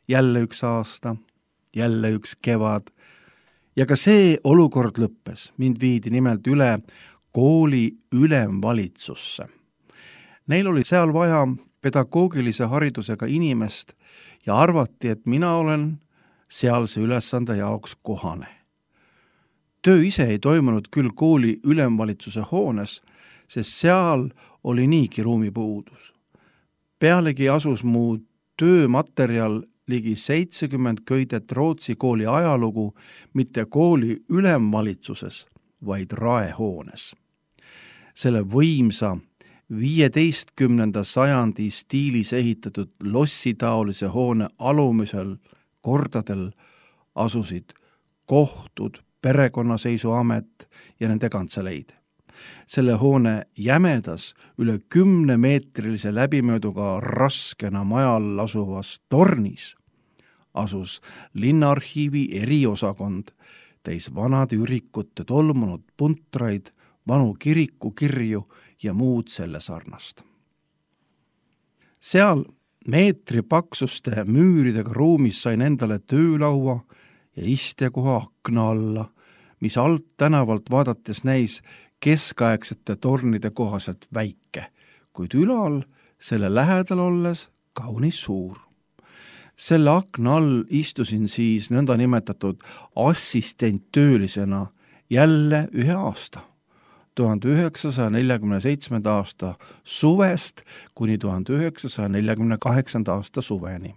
jälle üks aasta, jälle üks kevad ja ka see olukord lõppes. Mind viidi nimelt üle kooli ülemvalitsusse. Neil oli seal vaja pedagoogilise haridusega inimest ja arvati, et mina olen sealse ülesande jaoks kohane. Töö ise ei toimunud küll kooli ülemvalitsuse hoones, sest seal oli niigi ruumipuudus. Pealegi asus mu töömaterjal ligi 70 köidet Rootsi kooli ajalugu mitte kooli ülemvalitsuses, vaid raehoones. Selle võimsa 15. sajandi stiilis ehitatud lossitaolise hoone alumisel kordadel asusid kohtud, perekonnaseisuamet ja nende kantseleid. Selle hoone jämedas üle 10-meetrilise läbimööduga raskena majal asuvas tornis asus linnaarhiivi eriosakond täis vanade ürikute tolmunud puntraid, vanu kirikukirju ja muud selle sarnast. Seal meetri paksuste müüridega ruumis sain endale töölaua ja istekoha akna alla, mis alt tänavalt vaadates näis keskaegsete tornide kohaselt väike, kuid ülal selle lähedal olles kaunis suur. Selle akna all istusin siis nõnda nimetatud assistenttöölisena jälle ühe aasta, 1947. aasta suvest kuni 1948. aasta suveni.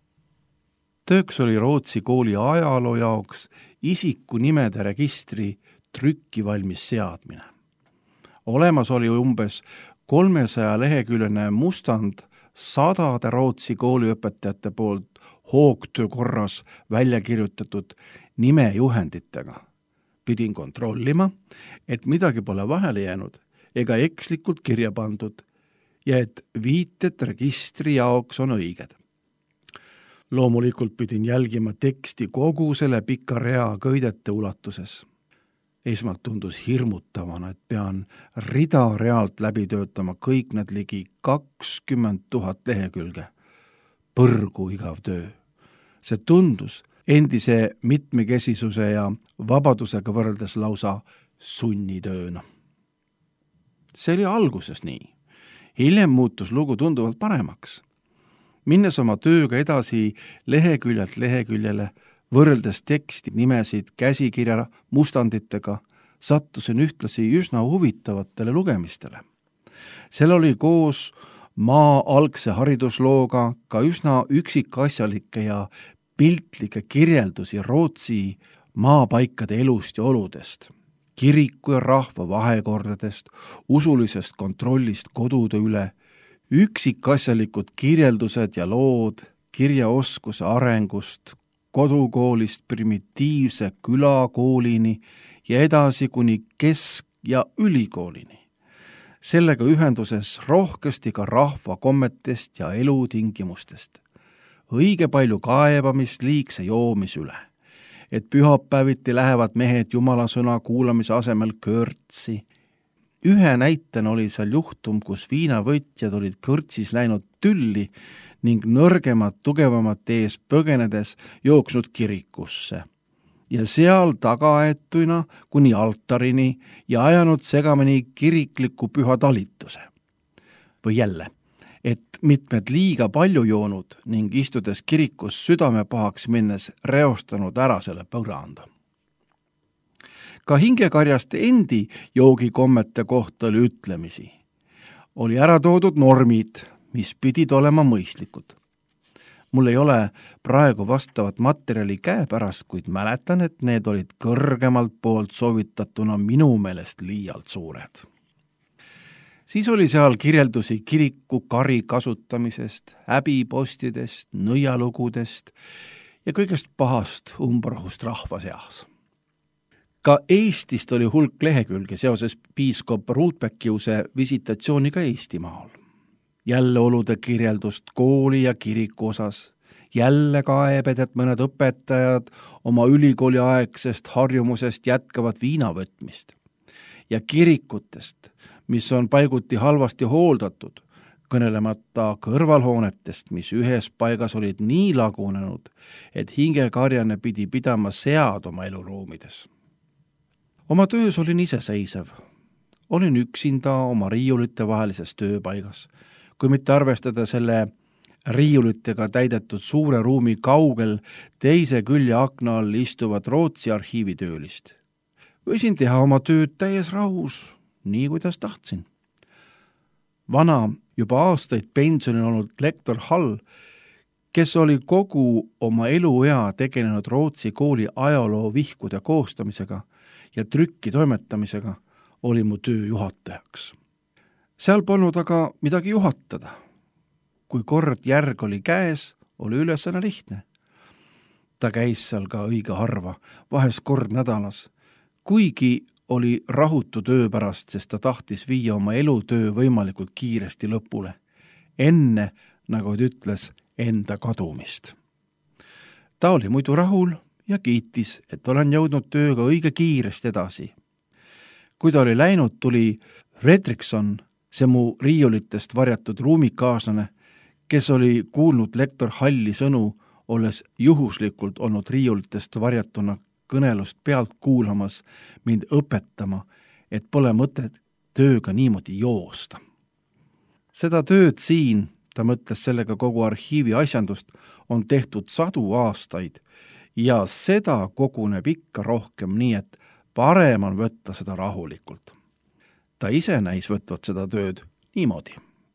Tööks oli Rootsi kooli ajaloo jaoks isikunimede registri trükkivalmis seadmine. Olemas oli umbes 300-leheküljeline mustand 100 Rootsi kooliõpetajate poolt hoogtöö korras välja kirjutatud nimejuhenditega. Pidin kontrollima, et midagi pole vahele jäänud ega ekslikult kirja pandud ja et viited registri jaoks on õiged. Loomulikult pidin jälgima teksti kogu selle pika rea köidete ulatuses. Esmalt tundus hirmutavana, et pean rida-realt läbi töötama kõik need ligi 20 000 lehekülge. Põrgu igav töö. See tundus endise mitmekesisuse ja vabadusega võrreldes lausa sunnitööna. See oli alguses nii. Hiljem muutus lugu tunduvalt paremaks. Minnes oma tööga edasi leheküljelt leheküljele, võrreldes teksti, nimesid, käsikirja mustanditega, sattusin ühtlasi üsna huvitavatele lugemistele. Seal oli koos maa algse hariduslooga ka üsna üksikasjalikke ja piltlikke kirjeldusi Rootsi maapaikade elust ja oludest, kiriku ja rahva vahekordadest, usulisest kontrollist kodude üle, üksikasjalikud kirjeldused ja lood kirjaoskuse arengust, kodukoolist primitiivse külakoolini ja edasi kuni kesk- ja ülikoolini. Sellega ühenduses rohkesti ka rahva kommetest ja elutingimustest. Õige palju kaebamist liigse joomis üle, et pühapäeviti lähevad mehed jumalasõna kuulamise asemel kõrtsi. Ühe näitena oli seal juhtum, kus viinavõtjad olid kõrtsis läinud tülli ning nõrgemad tugevamate ees põgenedes jooksnud kirikusse ja seal tagaetuina kuni altarini ja ajanud segamini kirikliku püha talituse. Või jälle, et mitmed liiga palju joonud ning istudes kirikus südame pahaks minnes reostanud ära selle põranda. Ka hingekarjaste endi joogikommete kohta oli ütlemisi. Oli ära toodud normid, mis pidid olema mõistlikud. Mul ei ole praegu vastavat materjali käepärast, kuid mäletan, et need olid kõrgemalt poolt soovitatuna minu meelest liialt suured. Siis oli seal kirjeldusi kiriku kari kasutamisest, häbipostidest, nõialugudest ja kõigest pahast umbrahust rahva seas. Ka Eestist oli hulk lehekülge seoses piiskop Ruutbeckiuse visitatsiooniga Eestimaal. Jälle olude kirjeldust kooli ja kiriku osas, jälle kaebed, et mõned õpetajad oma ülikooli aegsest harjumusest jätkavad viinavõtmist ja kirikutest, mis on paiguti halvasti hooldatud, kõnelemata kõrvalhoonetest, mis ühes paigas olid nii lagunenud, et hingekarjane pidi pidama sead oma eluruumides. Oma töös olin iseseisev. Olin üksinda oma riiulite vahelises tööpaigas, kui mitte arvestada selle riiulitega täidetud suure ruumi kaugel teise külje akna all istuvat Rootsi arhiivitöölist. Võisin teha oma tööd täies rahus, nii kuidas tahtsin. Vana, juba aastaid pensionil olnud lektor Hall, kes oli kogu oma eluea tegelenud Rootsi kooli ajaloo vihkude koostamisega ja trükki toimetamisega, oli mu töö juhatajaks. Seal polnud aga midagi juhatada. Kui kord järg oli käes, oli ülesanne lihtne. Ta käis seal ka õige harva, vahest kord nädalas, kuigi oli rahutu töö pärast, sest ta tahtis viia oma elutöö võimalikult kiiresti lõpule, enne, nagu ta ütles, enda kadumist. Ta oli muidu rahul ja kiitis, et olen jõudnud tööga õige kiiresti edasi. Kui ta oli läinud, tuli Fredriksson, see mu riiulitest varjatud ruumikaaslane, kes oli kuulnud lektor Halli sõnu, olles juhuslikult olnud riiulitest varjatuna kõnelust pealt kuulamas, mind õpetama, et pole mõtet tööga niimoodi joosta. Seda tööd siin, ta mõtles sellega kogu arhiivi asjandust, on tehtud 100 aastaid ja seda koguneb ikka rohkem, nii et parem on võtta seda rahulikult. Ta ise näis võtvat seda tööd niimoodi.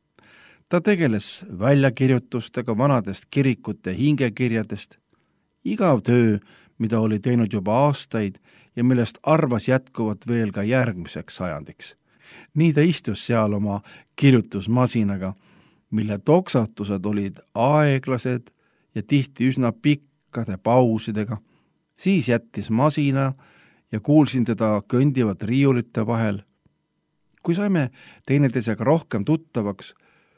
Ta tegeles väljakirjutustega vanadest kirikute hingekirjadest, igav töö, mida oli teinud juba aastaid ja millest arvas jätkuvat veel ka järgmiseks sajandiks. Nii ta istus seal oma kirjutusmasinaga, mille toksatused olid aeglased ja tihti üsna pikkade pausidega. Siis jättis masina ja kuulsin teda kõndivat riiulite vahel. Kui saime teineteisega rohkem tuttavaks,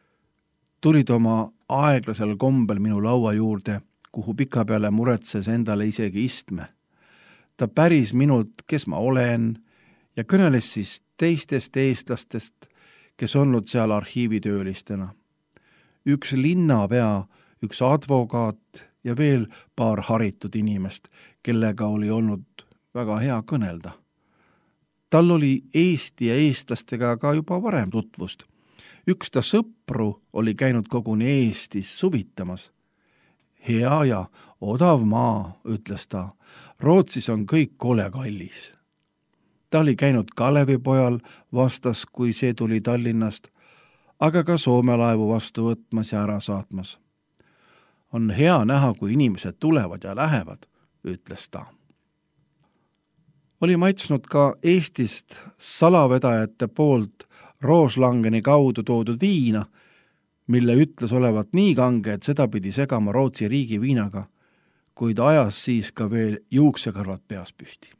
tulid oma aeglasel kombel minu laua juurde, kuhu pikapeale muretses endale isegi istme. Ta päris minult, kes ma olen, ja kõneles siis teistest eestlastest, kes olnud seal arhiivitöölistena. Üks linnapea, üks advokaat ja veel paar haritud inimest, kellega oli olnud väga hea kõnelda. Tal oli Eesti ja eestlastega ka juba varem tutvust. Üks ta sõpru oli käinud koguni Eestis suvitamas. Hea ja odav maa, ütles ta. Rootsis on kõik kole kallis. Ta oli käinud Kalevipojal vastas, kui see tuli Tallinnast, aga ka Soome laevu vastu võtmas ja ära saatmas. On hea näha, kui inimesed tulevad ja lähevad, ütles ta. Oli maitsnud ka Eestist salavedajate poolt Rooslangeni kaudu toodud viina, mille ütles olevat nii kange, et seda pidi segama Rootsi riigi viinaga, kuid ajas siis ka veel juuksekarvad peas püsti.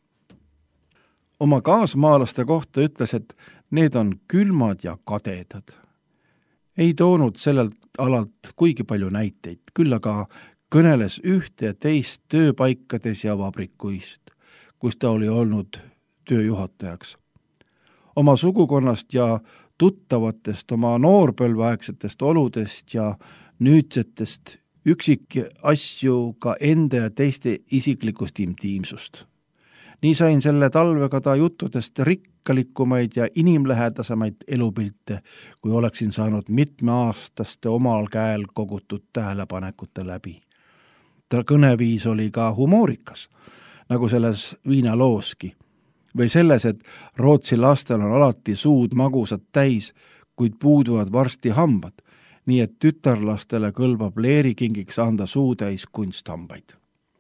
Oma kaasmaalaste kohta ütles, et need on külmad ja kadedad. Ei toonud sellelt alalt kuigi palju näiteid, küll aga kõneles ühte ja teist tööpaikades ja vabrikuist, kus ta oli olnud tööjuhatajaks. Oma sugukonnast ja tuttavatest, oma noorpõlveaegsetest oludest ja nüüdsetest üksik asju ka enda ja teiste isiklikust intiimsust. Nii sain selle talvega ta juttudest rikkalikumaid ja inimlähedasemaid elupilte, kui oleksin saanud mitmeaastaste omal käel kogutud tähelepanekute läbi. Ta kõneviis oli ka humoorikas, nagu selles viinalooski, või selles, et Rootsi lastel on alati suud magusad täis, kuid puuduvad varsti hambad, nii et tütarlastele kõlbab leerikingiks anda suutäis kunsthambaid.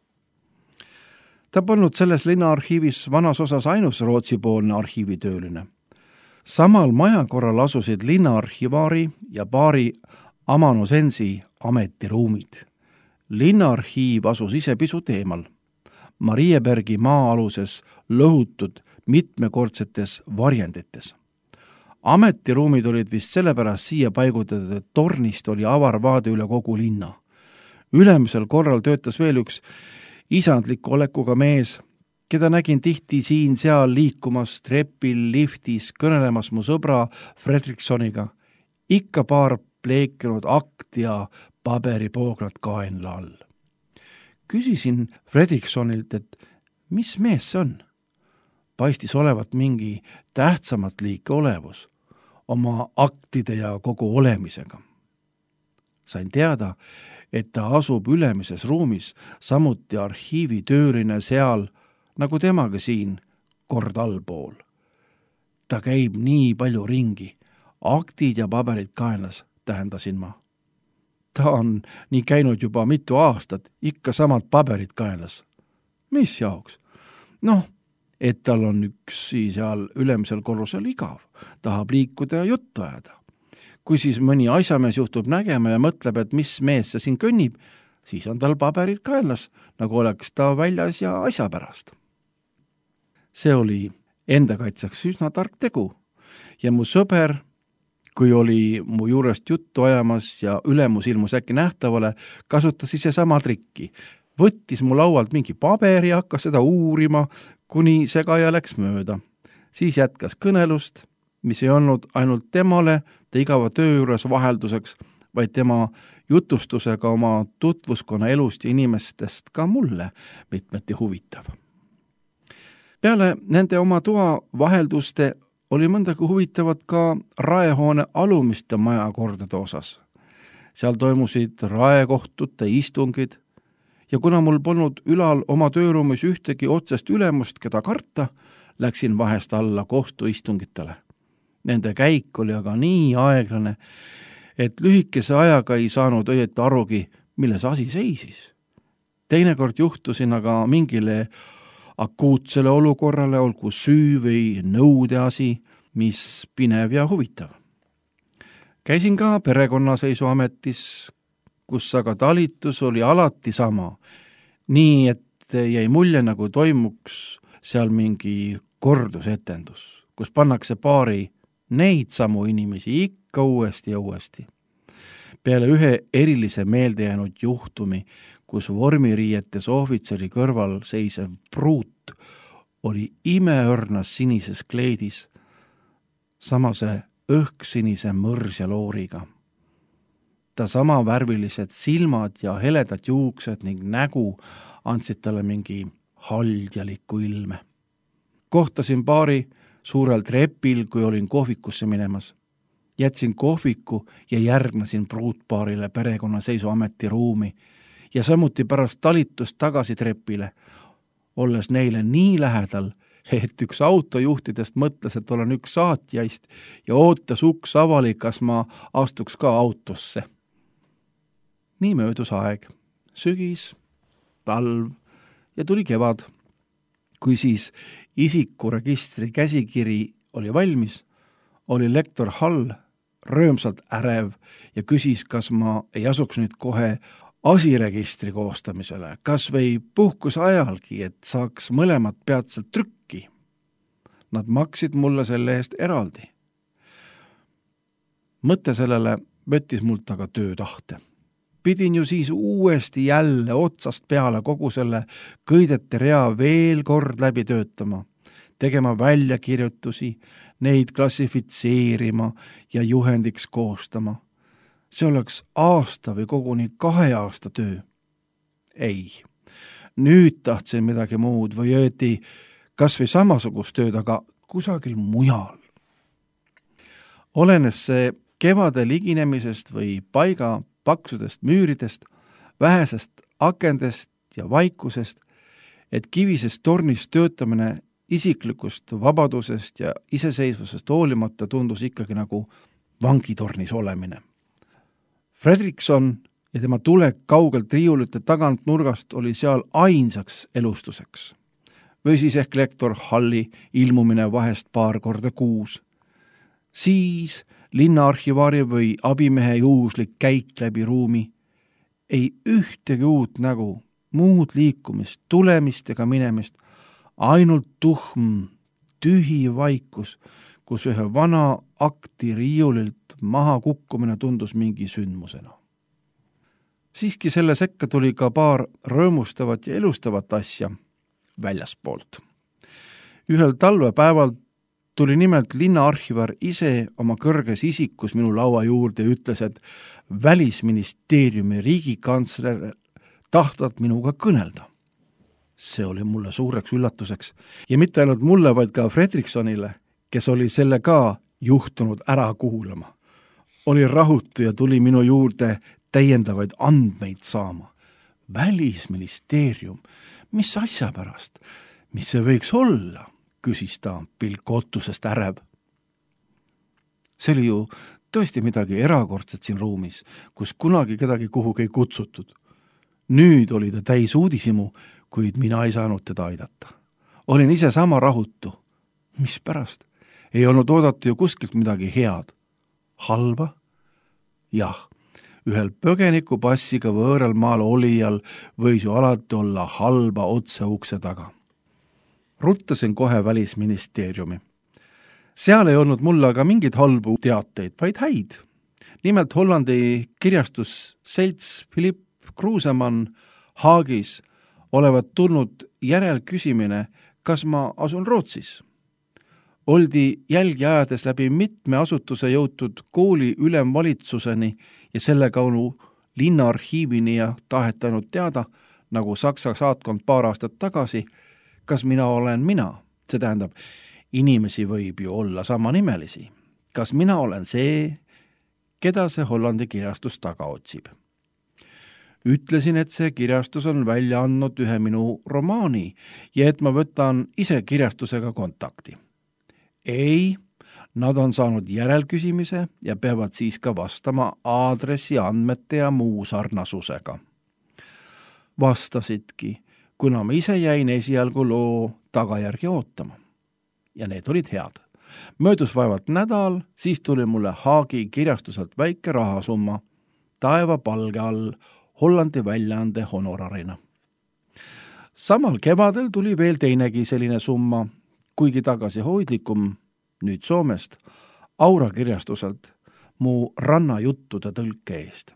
Ta polnud selles linnaarhiivis vanas osas ainus Rootsi-poolne arhiivitööline. Samal majakorral asusid linnaarhivaari ja paari amanusensi ametiruumid. Linnaarhiiv asus ise pisut eemal. Mariebergi maa-aluses lõhutud mitmekordsetes varjendites. Ametiruumid olid vist sellepärast siia paigutatud, et tornist oli avar vaade üle kogu linna. Ülemisel korral töötas veel üks isandliku olekuga mees, keda nägin tihti siin-seal liikumas trepil, liftis, kõnelemas mu sõbra Fredrikssoniga. Ikka paar pleekinud akt ja paberipooglad kaenla all. Küsisin Fredriksonilt, et mis mees see on? Paistis olevat mingi tähtsamat liiki olevus oma aktide ja kogu olemisega. Sain teada, et ta asub ülemises ruumis, samuti arhiivitööline seal, nagu temagi siin, kord allpool. Ta käib nii palju ringi, aktid ja paberid kaenlas, tähendasin ma. Ta on nii käinud juba mitu aastat, ikka samad paberid kaenlas. Mis jaoks? Et tal on üksi seal ülemisel korrusel igav, tahab liikuda ja juttu ajada. Kui siis mõni asjamees juhtub nägema ja mõtleb, et mis mees see siin kõnnib, siis on tal paberid kaenlas, nagu oleks ta väljas ja asja pärast. See oli enda kaitseks üsna tark tegu ja mu sõber, kui oli mu juurest juttu ajamas ja ülemus ilmus äkki nähtavale, kasutas ise sama trikki. Võttis mu laualt mingi paberi ja hakkas seda uurima, kuni segaja läks mööda. Siis jätkas kõnelust, mis ei olnud ainult temale ta igava töö juures vahelduseks, vaid tema jutustusega oma tutvuskonna elust ja inimestest ka mulle mitmeti huvitav. Peale nende oma toa vahelduste oli mõndagi huvitavat ka raehoone alumiste majakordade osas. Seal toimusid raekohtute istungid ja kuna mul polnud ülal oma tööruumis ühtegi otsest ülemust, keda karta, läksin vahest alla kohtuistungitele. Nende käik oli aga nii aeglane, et lühikese ajaga ei saanud õieti arugi, milles asi seisis. Teinekord juhtusin aga mingile akuutsele olukorrale, olgu süü või nõudeasi, mis pinev ja huvitav. Käisin ka perekonnaseisuametis, kus aga talitus oli alati sama, nii et jäi mulje, nagu toimuks seal mingi kordusetendus, kus pannakse paari neid samu inimesi ikka uuesti ja uuesti. Peale ühe erilise meelde jäänud juhtumi, kus vormiriietes ohvitseri kõrval seisev pruut oli imeõrnas sinises kleidis, samase õhksinise mõrsja looriga. Ta sama värvilised silmad ja heledad juuksed ning nägu andsid talle mingi haldjaliku ilme. Kohtasin paari suurel trepil, kui olin kohvikusse minemas. Jätsin kohviku ja järgnasin pruutpaarile perekonnaseisuameti ruumi ja samuti pärast talitust tagasi trepile, olles neile nii lähedal, et üks autojuhtidest mõtles, et olen üks saatjaist ja ootas uks avali, kas ma astuks ka autosse. Nii möödus aeg, sügis, talv ja tuli kevad. Kui siis isikuregistri käsikiri oli valmis, oli lektor Hall röömsalt ärev ja küsis, kas ma ei asuks nüüd kohe asiregistri koostamisele, kas või puhkuse ajalgi, et saaks mõlemad peatselt trükki. Nad maksid mulle selle eest eraldi. Mõte sellele võttis mult aga töötahte. Pidin ju siis uuesti jälle otsast peale kogu selle kõidete rea veel kord läbi töötama, tegema väljakirjutusi, neid klassifitseerima ja juhendiks koostama. See oleks aasta või koguni 2 aasta töö. Ei, nüüd tahtsin midagi muud või õieti kas või samasugust tööd, aga kusagil mujal. Olenes see kevade liginemisest või paiga paksudest müüridest, vähesest akendest ja vaikusest, et kivisest tornist töötamine isiklikust vabadusest ja iseseisvusest hoolimata tundus ikkagi nagu vangitornis olemine. Fredrikson ja tema tulek kaugelt riiulite tagant nurgast oli seal ainsaks elustuseks. Või siis ehk lektor Halli ilmumine vahest paar korda kuus. Siis linnaarhivaari või abimehe juhuslik käik läbi ruumi. Ei ühtegi uut nägu, muud liikumist, tulemist ega minemist, ainult tuhm, tühi vaikus, kus ühe vana akti riiulilt maha kukkumine tundus mingi sündmusena. Siiski selle sekka tuli ka paar rõõmustavat ja elustavat asja väljaspoolt. Ühel talvepäeval tuli nimelt linnaarhivar ise oma kõrges isikus minu laua juurde ja ütles, et Välisministeeriumi riigikantsler tahtvat minuga kõnelda. See oli mulle suureks üllatuseks ja mitte ainult mulle, vaid ka Fredriksonile, kes oli selle ka juhtunud ära kuulama. Oli rahutu ja tuli minu juurde täiendavaid andmeid saama. Välisministeerium, mis asja pärast? Mis see võiks olla? Küsis ta pilk ootusest ärev. See oli ju tõesti midagi erakordset siin ruumis, kus kunagi kedagi kuhugi ei kutsutud. Nüüd oli ta täis uudisimu, kuid mina ei saanud teda aidata. Olin ise sama rahutu. Mis pärast? Ei olnud oodata ju kuskilt midagi head. Halba? Jah, ühel põgeniku passiga võõral maal olijal võis ju alati olla halba otse ukse taga. Ruttasin kohe Välisministeeriumi. Seal ei olnud mulle aga mingeid halbu teateid, vaid häid. Nimelt Hollandi kirjastusselts Philipp Kruusemann Haagis olevat tulnud järelküsimine, kas ma asun Rootsis. Oldi jälgi ajades läbi mitme asutuse jõutud kooli ülemvalitsuseni ja selle kaudu linnaarhiivini ja tahetanud teada, nagu Saksa saatkond paar aastat tagasi, kas mina olen mina. See tähendab, inimesi võib ju olla samanimelisi. Kas mina olen see, keda see Hollandi kirjastus taga otsib? Ütlesin, et see kirjastus on välja andnud ühe minu romaani ja et ma võtan ise kirjastusega kontakti. Ei, nad on saanud järelküsimise ja peavad siis ka vastama aadressi andmete ja muu sarnasusega. Vastasidki, kuna ma ise jäin esialgu loo tagajärgi ootama. Ja need olid head. Möödus vaevalt nädal, siis tuli mulle Haagi kirjastuselt väike rahasumma taeva palge all Hollandi väljaande honorarina. Samal kevadel tuli veel teinegi selline summa, kuigi tagasi hoidlikum, nüüd Soomest, Aura kirjastuselt mu rannajuttude tõlke eest.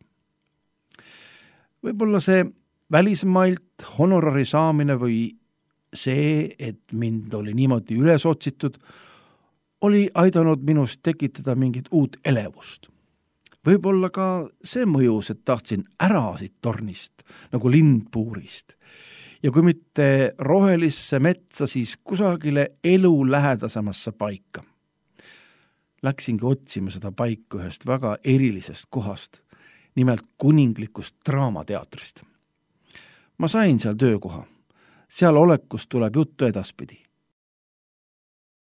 Võib-olla see välismailt honorari saamine või see, et mind oli niimoodi üles otsitud, oli aidanud minust tekitada mingit uut elevust. Võib-olla ka see mõjus, et tahtsin ära siit tornist, nagu lindpuurist. Ja kui mitte rohelisse metsa, siis kusagile elu lähedasemasse paika. Läksingi otsima seda paika ühest väga erilisest kohast, nimelt kuninglikust draamateatrist. Ma sain seal töökoha. Seal olekust tuleb juttu edaspidi.